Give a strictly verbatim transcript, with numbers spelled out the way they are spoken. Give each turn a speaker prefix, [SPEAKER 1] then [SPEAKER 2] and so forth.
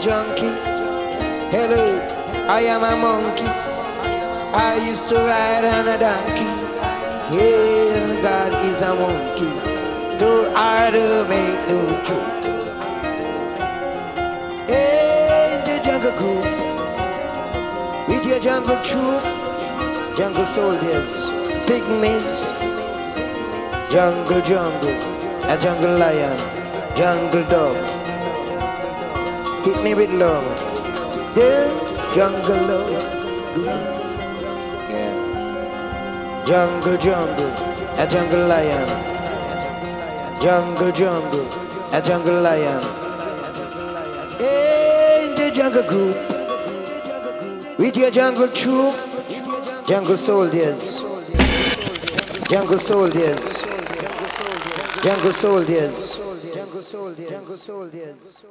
[SPEAKER 1] junkie. Hello, I am a monkey. I used to ride on a donkey. Yeah, God is a monkey. Too hard to make no truth. In the jungle group, with your jungle troop, jungle soldiers, pygmies, jungle jungle, a jungle lion, jungle dog. Hit me with love, yeah, jungle love. Yeah. Jungle jungle, a jungle lion, jungle jungle, a jungle lion. In the jungle group, with your jungle troop, jungle soldiers, jungle soldiers, jungle soldiers, jungle soldiers, jungle soldiers.